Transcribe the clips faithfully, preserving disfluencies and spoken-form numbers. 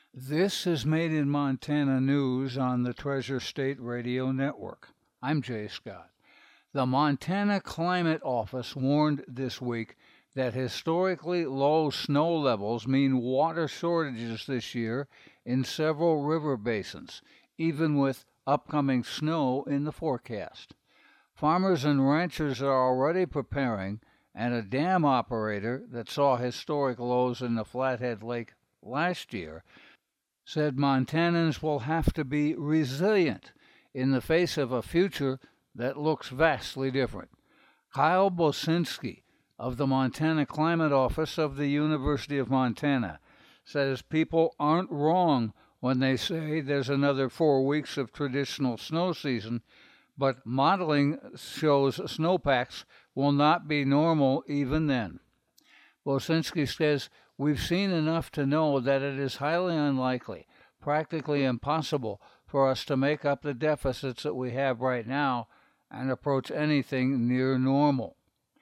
This is Made in Montana News on the Treasure State Radio Network. I'm Jay Scott. The Montana Climate Office warned this week that historically low snow levels mean water shortages this year in several river basins, even with upcoming snow in the forecast. Farmers and ranchers are already preparing, and a dam operator that saw historic lows in the Flathead Lake last year said Montanans will have to be resilient in the face of a future that looks vastly different. Kyle Bosinski of the Montana Climate Office of the University of Montana says people aren't wrong when they say there's another four weeks of traditional snow season, but modeling shows snowpacks will not be normal even then. Bosinski says, "We've seen enough to know that it is highly unlikely, practically impossible, for us to make up the deficits that we have right now and approach anything near normal."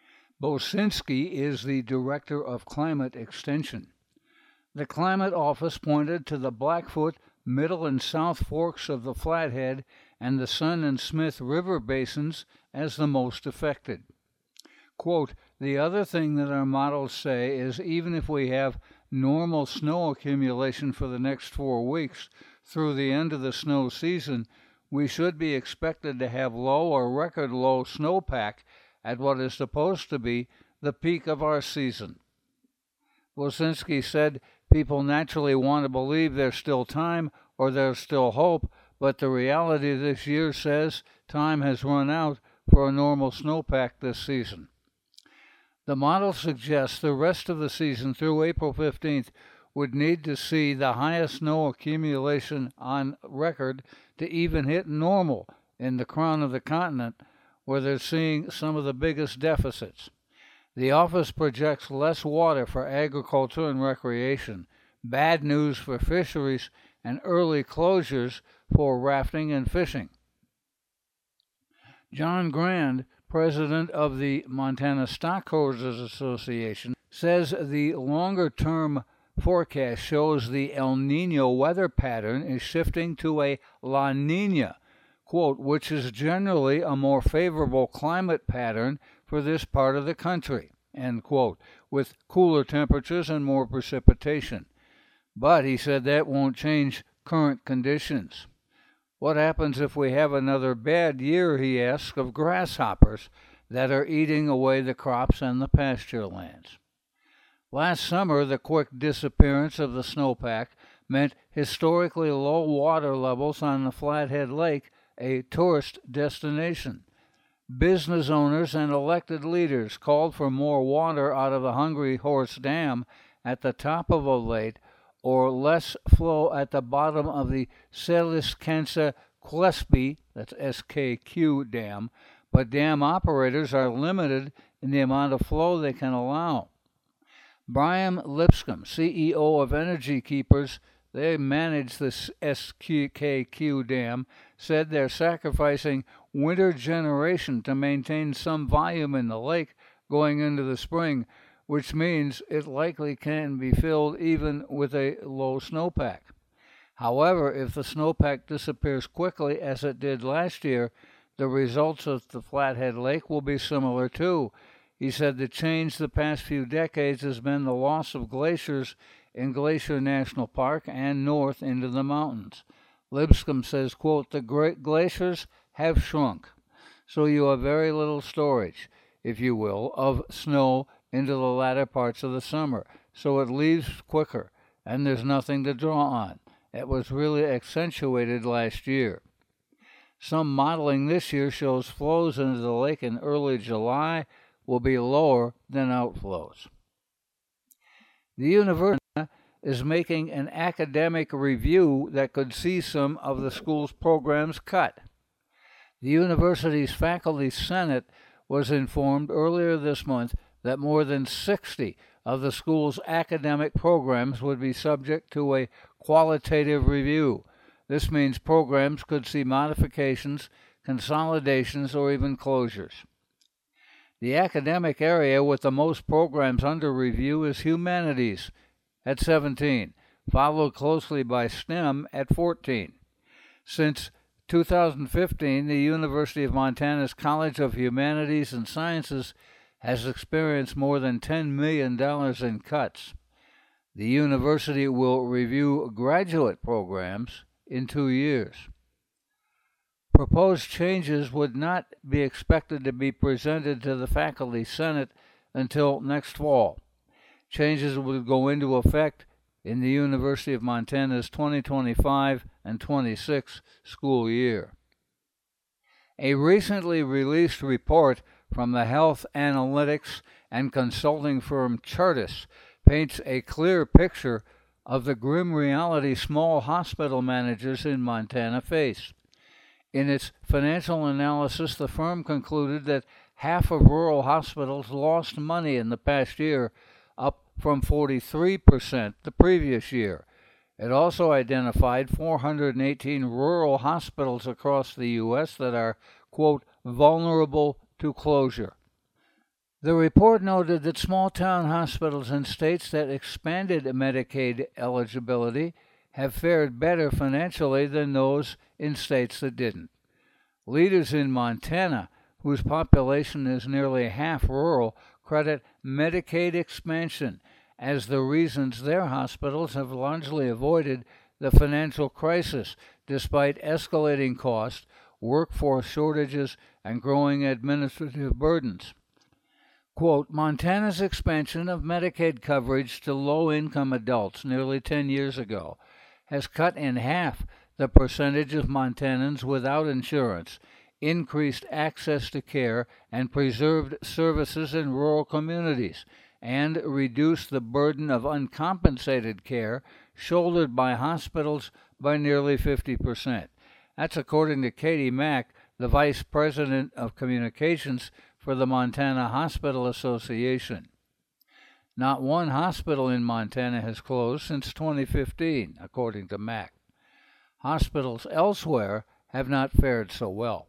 Bosinski is the Director of Climate Extension. The Climate Office pointed to the Blackfoot, Middle and South Forks of the Flathead and the Sun and Smith River basins as the most affected. Quote, "The other thing that our models say is even if we have normal snow accumulation for the next four weeks through the end of the snow season, we should be expected to have low or record low snowpack at what is supposed to be the peak of our season." Wosinski said people naturally want to believe there's still time or there's still hope, but the reality this year says time has run out for a normal snowpack this season. The model suggests the rest of the season through April fifteenth would need to see the highest snow accumulation on record to even hit normal in the crown of the continent, where they're seeing some of the biggest deficits. The office projects less water for agriculture and recreation, bad news for fisheries, and early closures for rafting and fishing. John Grand, president of the Montana Stockholders Association, says the longer-term forecast shows the El Nino weather pattern is shifting to a La Nina, quote, which is generally a more favorable climate pattern for this part of the country, end quote, with cooler temperatures and more precipitation. But he said that won't change current conditions. What happens if we have another bad year, he asks, of grasshoppers that are eating away the crops and the pasture lands? Last summer, the quick disappearance of the snowpack meant historically low water levels on the Flathead Lake, a tourist destination. Business owners and elected leaders called for more water out of the Hungry Horse Dam at the top of Olathe, or less flow at the bottom of the Seliskansa Klesby, that's S K Q dam, but dam operators are limited in the amount of flow they can allow. Brian Lipscomb, C E O of Energy Keepers, they manage the S K Q dam, said they're sacrificing winter generation to maintain some volume in the lake going into the spring, which means it likely can be filled even with a low snowpack. However, if the snowpack disappears quickly, as it did last year, the results of the Flathead Lake will be similar too. He said the change the past few decades has been the loss of glaciers in Glacier National Park and north into the mountains. Lipscomb says, quote, "The great glaciers have shrunk, so you have very little storage, if you will, of snow into the latter parts of the summer, so it leaves quicker, and there's nothing to draw on. It was really accentuated last year. Some modeling this year shows flows into the lake in early July will be lower than outflows." The university is making an academic review that could see some of the school's programs cut. The university's faculty senate was informed earlier this month that more than sixty of the school's academic programs would be subject to a qualitative review. This means programs could see modifications, consolidations, or even closures. The academic area with the most programs under review is humanities at seventeen, followed closely by STEM at fourteen. Since two thousand fifteen, the University of Montana's College of Humanities and Sciences has experienced more than ten million dollars in cuts. The university will review graduate programs in two years. Proposed changes would not be expected to be presented to the Faculty Senate until next fall. Changes would go into effect in the University of Montana's twenty twenty-five and twenty-six school year. A recently released report from the health analytics and consulting firm Chartis paints a clear picture of the grim reality small hospital managers in Montana face. In its financial analysis, the firm concluded that half of rural hospitals lost money in the past year, up from forty-three percent the previous year. It also identified four hundred eighteen rural hospitals across the U S that are, quote, vulnerable to closure. The report noted that small-town hospitals in states that expanded Medicaid eligibility have fared better financially than those in states that didn't. Leaders in Montana, whose population is nearly half rural, credit Medicaid expansion as the reasons their hospitals have largely avoided the financial crisis despite escalating costs, workforce shortages, and growing administrative burdens. Quote, Montana's expansion of Medicaid coverage to low-income adults nearly ten years ago has cut in half the percentage of Montanans without insurance, increased access to care, and preserved services in rural communities, and reduced the burden of uncompensated care shouldered by hospitals by nearly fifty percent. That's according to Katie Mack, the Vice President of Communications for the Montana Hospital Association. Not one hospital in Montana has closed since twenty fifteen, according to Mack. Hospitals elsewhere have not fared so well.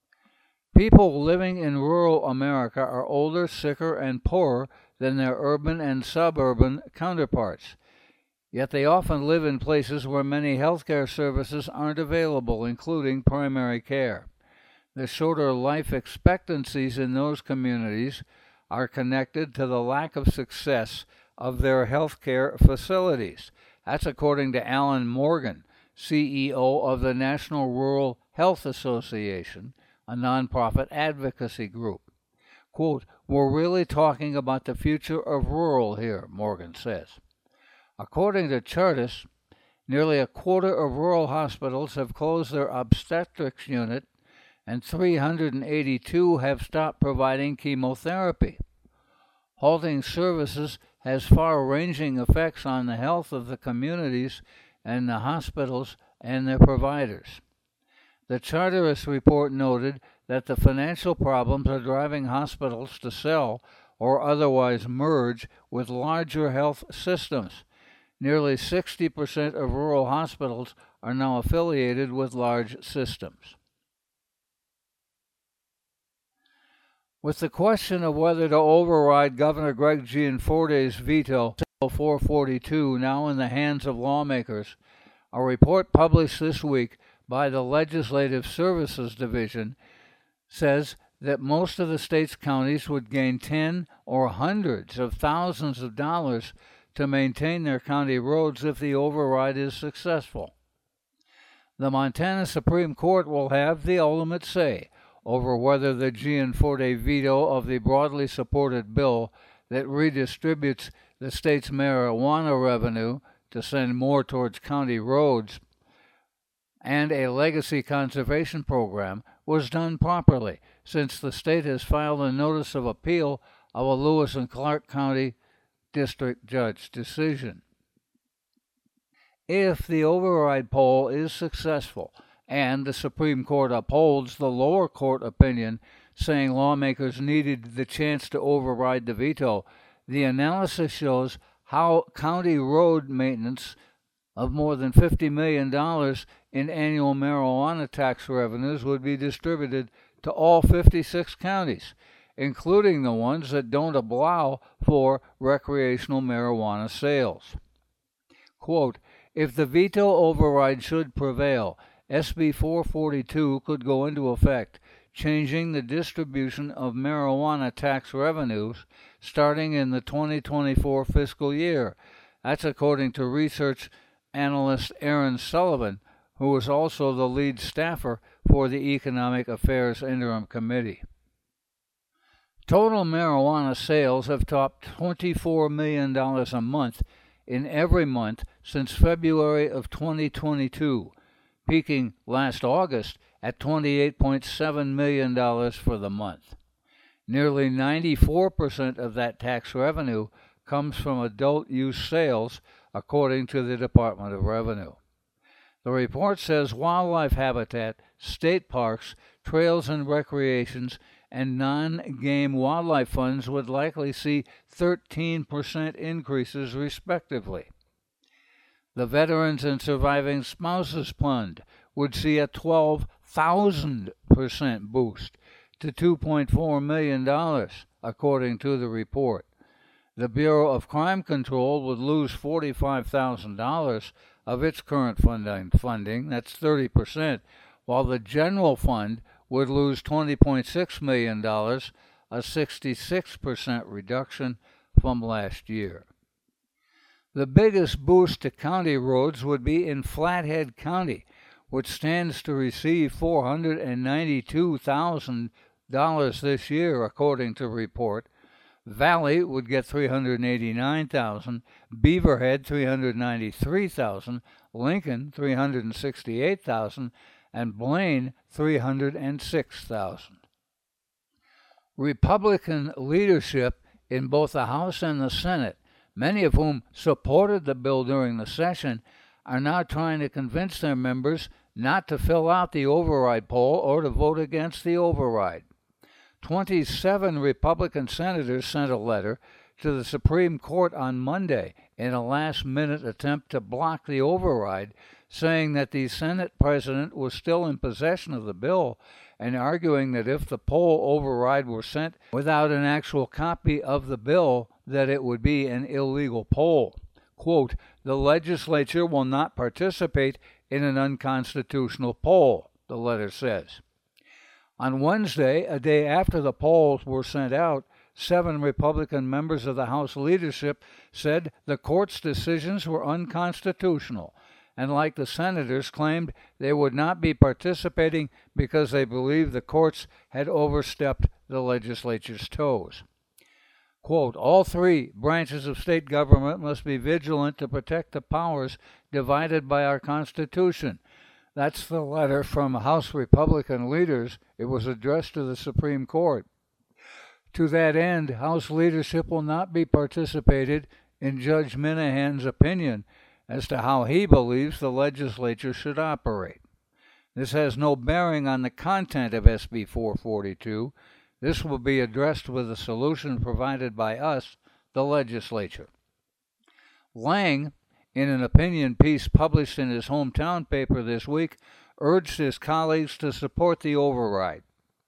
People living in rural America are older, sicker, and poorer than their urban and suburban counterparts. Yet they often live in places where many healthcare services aren't available, including primary care. The shorter life expectancies in those communities are connected to the lack of success of their healthcare facilities. That's according to Alan Morgan, C E O of the National Rural Health Association, a nonprofit advocacy group. Quote, we're really talking about the future of rural here, Morgan says. According to Chartis, nearly a quarter of rural hospitals have closed their obstetrics unit, and three hundred eighty-two have stopped providing chemotherapy. Halting services has far-ranging effects on the health of the communities and the hospitals and their providers. The Charteris report noted that the financial problems are driving hospitals to sell or otherwise merge with larger health systems. Nearly sixty percent of rural hospitals are now affiliated with large systems. With the question of whether to override Governor Greg Gianforte's veto, Bill four forty-two, now in the hands of lawmakers, a report published this week by the Legislative Services Division says that most of the state's counties would gain ten or hundreds of thousands of dollars to maintain their county roads if the override is successful. The Montana Supreme Court will have the ultimate say over whether the Gianforte veto of the broadly supported bill that redistributes the state's marijuana revenue to send more towards county roads and a legacy conservation program was done properly, since the state has filed a notice of appeal of a Lewis and Clark County District Judge decision. If the override poll is successful and the Supreme Court upholds the lower court opinion saying lawmakers needed the chance to override the veto, the analysis shows how county road maintenance of more than fifty million dollars in annual marijuana tax revenues would be distributed to all fifty-six counties, including the ones that don't allow for recreational marijuana sales. Quote, if the veto override should prevail, S B four forty-two could go into effect, changing the distribution of marijuana tax revenues starting in the twenty twenty-four fiscal year. That's according to research analyst Aaron Sullivan, who was also the lead staffer for the Economic Affairs Interim Committee. Total marijuana sales have topped twenty-four million dollars a month in every month since February of twenty twenty-two, peaking last August at twenty-eight point seven million dollars for the month. Nearly ninety-four percent of that tax revenue comes from adult use sales, according to the Department of Revenue. The report says wildlife habitat, state parks, trails and recreations, and non-game wildlife funds would likely see thirteen percent increases respectively. The Veterans and Surviving Spouses Fund would see a twelve thousand percent boost to two point four million dollars, according to the report. The Bureau of Crime Control would lose forty-five thousand dollars of its current funding, funding, that's thirty percent, while the General Fund would lose twenty point six million dollars, a sixty-six percent reduction from last year. The biggest boost to county roads would be in Flathead County, which stands to receive four hundred ninety-two thousand dollars this year, according to the report. Valley would get three hundred eighty-nine thousand dollars, Beaverhead three hundred ninety-three thousand dollars, Lincoln three hundred sixty-eight thousand dollars, and Blaine three hundred six thousand dollars. Republican leadership in both the House and the Senate, many of whom supported the bill during the session, are now trying to convince their members not to fill out the override poll or to vote against the override. twenty-seven Republican senators sent a letter to the Supreme Court on Monday in a last-minute attempt to block the override, saying that the Senate president was still in possession of the bill and arguing that if the poll override were sent without an actual copy of the bill, that it would be an illegal poll. Quote, the legislature will not participate in an unconstitutional poll, the letter says. On Wednesday, a day after the polls were sent out, seven Republican members of the House leadership said the court's decisions were unconstitutional, and like the senators, claimed they would not be participating because they believed the courts had overstepped the legislature's toes. Quote, all three branches of state government must be vigilant to protect the powers divided by our Constitution. That's the letter from House Republican leaders. It was addressed to the Supreme Court. To that end, House leadership will not be participated in Judge Minahan's opinion as to how he believes the legislature should operate. This has no bearing on the content of S B four forty-two. This will be addressed with a solution provided by us, the legislature. Lang, in an opinion piece published in his hometown paper this week, urged his colleagues to support the override.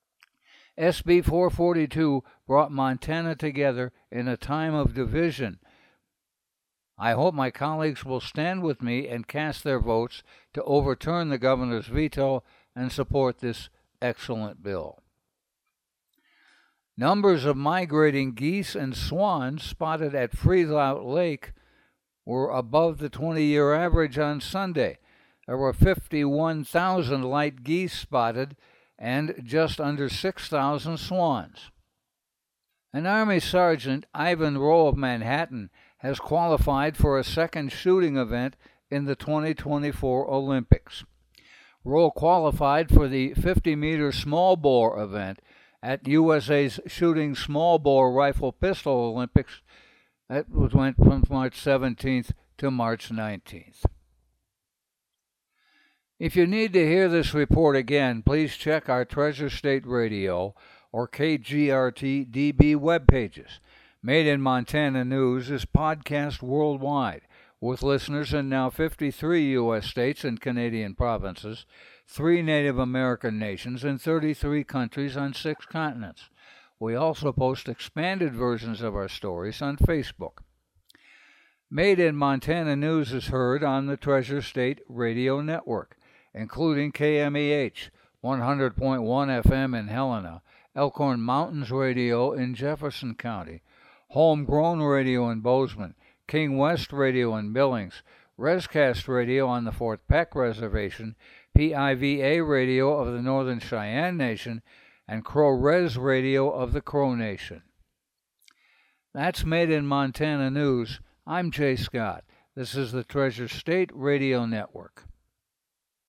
S B four forty-two brought Montana together in a time of division. I hope my colleagues will stand with me and cast their votes to overturn the governor's veto and support this excellent bill. Numbers of migrating geese and swans spotted at Freezout Lake were above the twenty-year average on Sunday. There were fifty-one thousand light geese spotted and just under six thousand swans. An Army Sergeant, Ivan Rowe of Manhattan, has qualified for a second shooting event in the twenty twenty-four Olympics. Rowe qualified for the fifty-meter small bore event at U S A's Shooting Small Bore Rifle Pistol Olympics. That went from March seventeenth to March nineteenth. If you need to hear this report again, please check our Treasure State Radio or K G R T D B web pages. Made in Montana News is podcast worldwide, with listeners in now fifty-three U S states and Canadian provinces, three Native American nations, and thirty-three countries on six continents. We also post expanded versions of our stories on Facebook. Made in Montana News is heard on the Treasure State Radio Network, including K M E H one hundred point one F M in Helena, Elkhorn Mountains Radio in Jefferson County, Homegrown Radio in Bozeman, King West Radio in Billings, Rescast Radio on the Fort Peck Reservation, P I V A Radio of the Northern Cheyenne Nation, and Crow Res Radio of the Crow Nation. That's Made in Montana News. I'm Jay Scott. This is the Treasure State Radio Network.